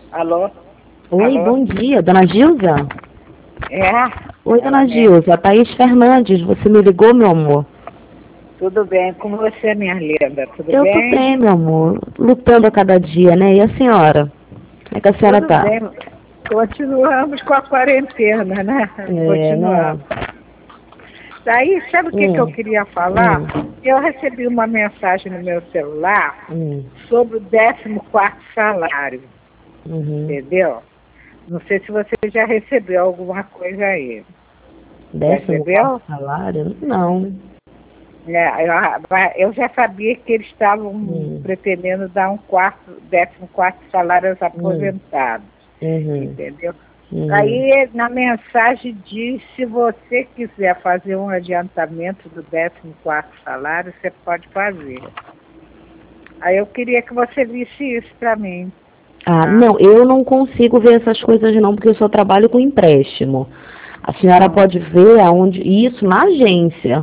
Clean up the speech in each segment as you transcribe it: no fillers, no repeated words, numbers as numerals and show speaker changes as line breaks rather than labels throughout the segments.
Alô?
Oi,
Alô?
bom dia, dona Gilza?
É?
Oi,
Ela
dona
mesmo.
Gilza, Thaís Fernandes, você me ligou, meu amor?
Tudo bem com você, minha linda? Tudo
Eu tô
bem?
bem, meu amor, lutando a cada dia, né? E a senhora? Como é que a senhora
Tudo
tá?
bem. Continuamos com a quarentena, né?
É,
Continuamos.
né?
Daí, sabe o que que eu
Hum,
queria falar?
hum,
Eu recebi uma mensagem no meu celular
hum,
sobre o 14º salário,
uhum.
entendeu? Não sei se você já recebeu alguma coisa aí. Já
14º
recebeu?
salário? Não.
É, eu já sabia que eles estavam
Hum,
pretendendo dar 14º salário aos
hum,
aposentados,
uhum,
entendeu?
uhum.
Aí na mensagem diz, se você quiser fazer um adiantamento do 14º salário, você pode fazer. Aí eu queria que você visse isso para mim,
Ah,
tá?
não, eu não consigo ver essas coisas não, porque eu só trabalho com empréstimo. A senhora
Hum.
pode ver aonde isso na agência.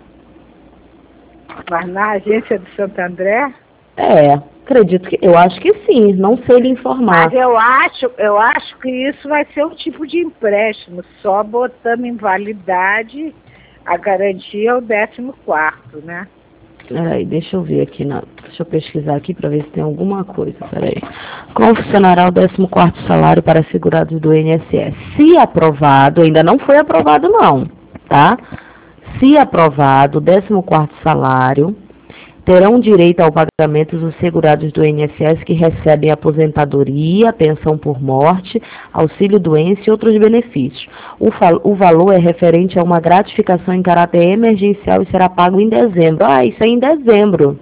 Mas na agência do Santo André.
É, acredito que, eu acho que sim, não sei lhe
Mas
informar.
eu acho que isso vai ser um tipo de empréstimo, só botando em validade a garantia é o 14º, né?
Peraí, deixa eu ver aqui, deixa eu pesquisar aqui para ver se tem alguma coisa, peraí. Como funcionará o 14º salário para segurados do INSS? Se aprovado, ainda não foi aprovado não, tá? Se aprovado, o 14º salário terão direito ao pagamento os segurados do INSS que recebem aposentadoria, pensão por morte, auxílio-doença e outros benefícios. O valor é referente a uma gratificação em caráter emergencial e será pago em dezembro. Ah, isso é em dezembro.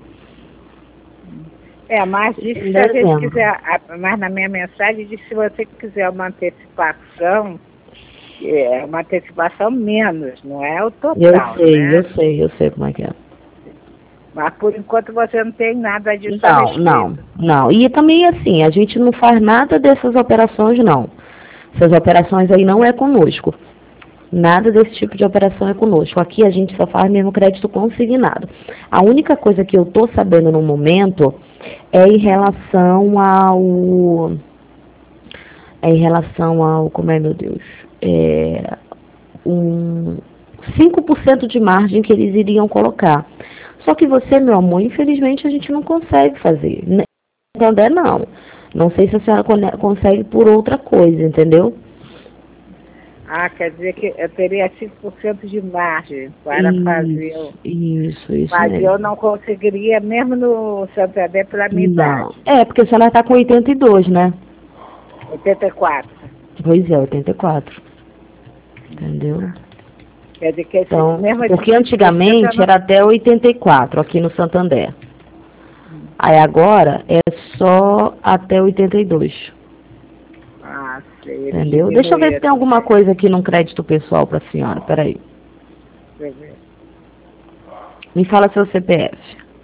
Mas
Isso
diz
é
que
em
se a gente
dezembro.
quiser, mas na minha mensagem diz que se você quiser uma antecipação, é uma antecipação menos, não é o total, né?
Eu sei como é que é.
Mas por enquanto você não tem nada disso a
Não, não,
respeito.
não. E também assim, a gente não faz nada dessas operações, não. Essas operações aí não é conosco. Nada desse tipo de operação é conosco. Aqui a gente só faz mesmo crédito consignado. A única coisa que eu estou sabendo no momento é em relação ao. É em relação ao. Como é, meu Deus? É, um 5% de margem que eles iriam colocar. Só que você, meu amor, infelizmente a gente não consegue fazer. Santander não. Não sei se a senhora consegue por outra coisa, entendeu?
Ah, quer dizer que eu teria 5% de margem para fazer.
Isso
Mas eu
mesmo.
não conseguiria, mesmo no Santander, pela minha
Não.
idade.
É, porque a senhora está com 82, né?
84.
Pois é, 84. Entendeu?
Quer dizer que
Então,
mesmo esses
porque
5% eu
antigamente
não.
era até 84 aqui no Santander. Aí agora é só até 82.
Ah, sei, eles
Entendeu? Deixa eu ver se tem
diminuíram.
alguma coisa aqui num crédito pessoal para a senhora. Peraí.
Deixa eu ver.
Me fala seu CPF.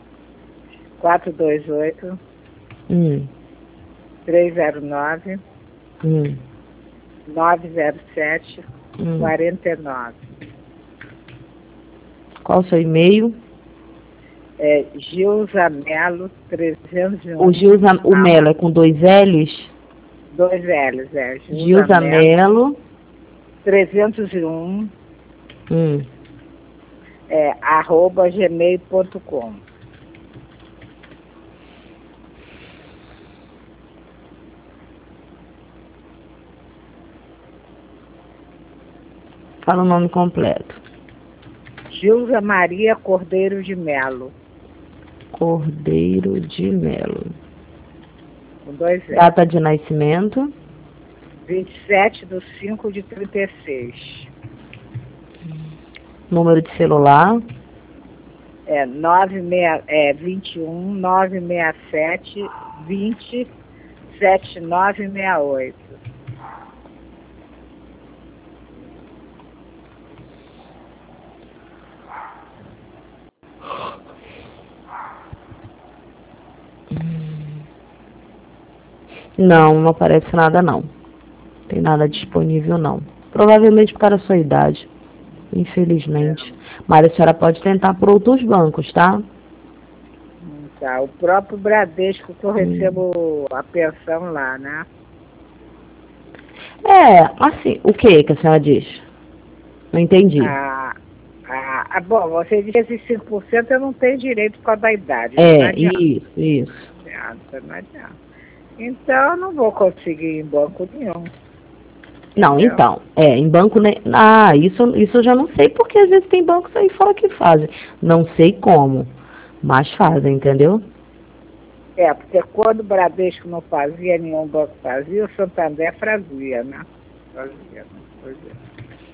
428
Hum,
309
hum,
907
hum.
49.
Qual o seu e-mail?
É Gilza Melo
O
301.
Gilza, o Melo é com dois L's?
Dois L's, Gilza
Gilza
Melo
Melo.
301
Hum.
@gmail.com.
Fala o nome completo.
Gilza Maria Cordeiro de Melo,
Cordeiro de Melo.
com dois L's.
Data de nascimento.
27/5/36.
Número de celular.
21 967 20 7968.
Não, não aparece nada não. Tem nada disponível não. Provavelmente por causa da sua idade. Infelizmente. Mas a senhora pode tentar por outros bancos, tá?
Tá, o próprio Bradesco que eu
Hum.
recebo a pensão lá, né?
Assim, o que a senhora diz? Não entendi.
Bom, você disse que esses 5% eu não tenho direito por causa da idade. Não adianta.
Isso.
Não adianta. Então, eu não vou conseguir ir em banco nenhum.
Não,
Entendeu?
então, em banco, né? Isso eu já não sei, porque às vezes tem bancos aí fora que fazem. Não sei como, mas fazem, entendeu?
Porque quando o Bradesco não fazia, nenhum banco fazia, o Santander fazia, né? Fazia, né? Pois é.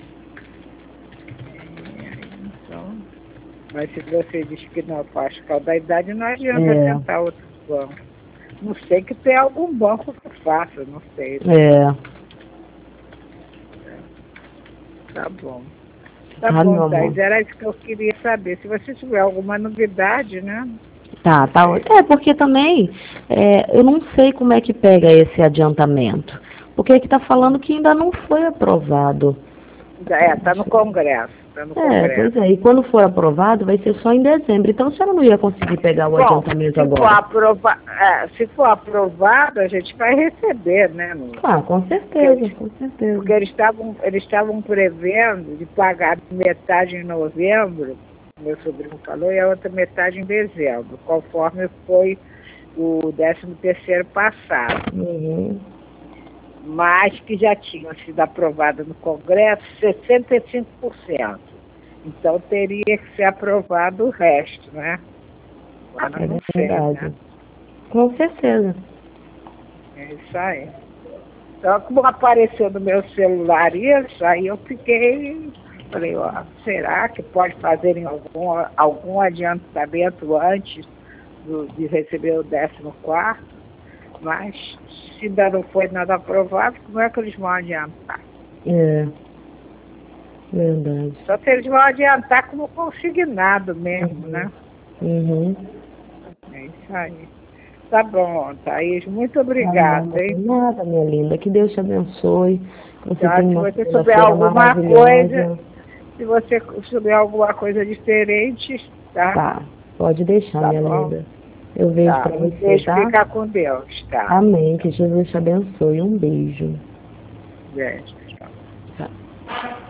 Então, mas se você diz que não faz por causa da idade, não adianta tentar outro banco. Não sei que tem algum banco que faça, não sei. Tá bom. Tá bom, Thais, era isso que eu queria saber. Se você tiver alguma novidade, né?
Tá. Porque também eu não sei como é que pega esse adiantamento. Porque aqui tá falando que ainda não foi aprovado.
Tá no Congresso.
Pois é. E quando for aprovado, vai ser só em dezembro. Então, a senhora não ia conseguir pegar o adiantamento agora.
Se for aprovado, a gente vai receber, né?
Com certeza.
Porque eles estavam prevendo de pagar metade em novembro, meu sobrinho falou, e a outra metade em dezembro, conforme foi o 13º passado. Mas que já tinha sido aprovado no Congresso 65%. Então teria que ser aprovado o resto, né? Agora não sei, né?
Com certeza.
É isso aí. Então, como apareceu no meu celular isso, aí eu falei, será que pode fazer algum adiantamento antes de receber o 14º? Mas se ainda não foi nada aprovado, como é que eles vão adiantar?
Verdade.
Só que eles vão adiantar como consignado mesmo, né? É isso aí. Tá bom, Thaís. Muito obrigada, hein?
Nada, minha linda. Que Deus te abençoe. Você tem uma
se você souber alguma coisa, se você souber alguma coisa diferente, tá?
Tá, pode deixar, minha linda. Eu vejo pra você,
beijo,
tá?
fica com Deus, tá?
Amém. Que Jesus te abençoe. Um beijo.
Beijo.
Tá.